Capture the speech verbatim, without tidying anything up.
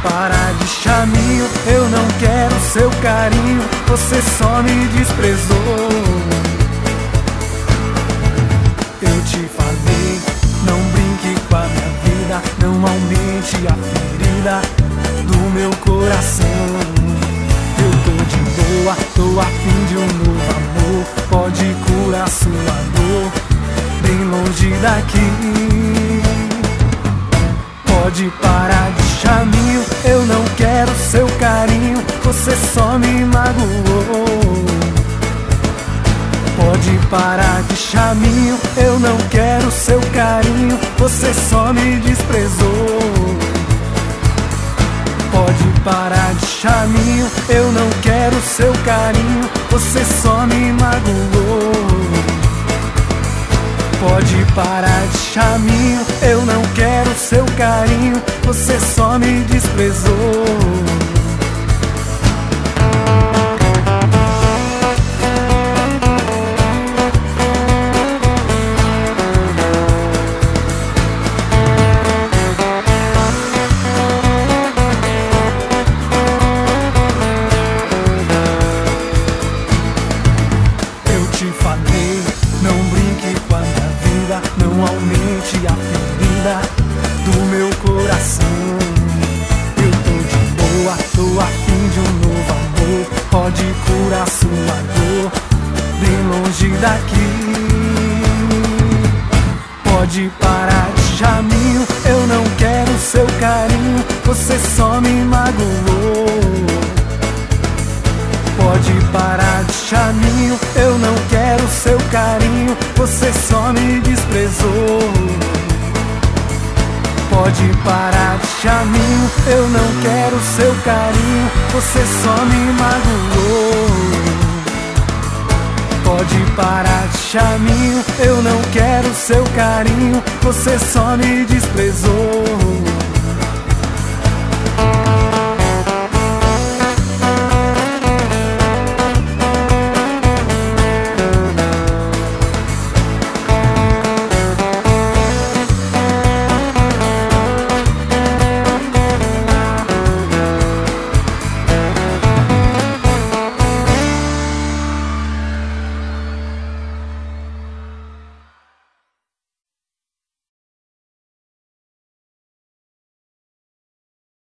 parar de chaminho, eu não quero seu carinho, você só me desprezou. Eu te falei, não brinque com a minha vida, não aumente a ferida do meu coração. Eu tô de boa, tô a fim de um novo amor, pode curar sua dor, bem longe daqui. Pode parar de chaminho, eu não quero seu carinho, você só me magoou. Pode parar de chaminho, eu não quero seu carinho, você só me desprezou. Pode parar de chaminho, eu não quero seu carinho, você só me magoou. Pode parar de chaminho, eu não quero seu carinho, você só me desprezou. Eu te falei, não brinque com a minha vida, não aumente a ferida do meu coração. Eu tô de boa, tô a fim de um novo amor, pode curar sua dor, bem longe daqui. Pode parar de chaminho, eu não quero seu carinho, você só me magoou. Pode parar de chaminho, eu não quero seu carinho, você só me desprezou. Pode parar de chaminho, eu não quero seu carinho, você só me magoou. Pode parar de chaminho, eu não quero seu carinho, você só me desprezou.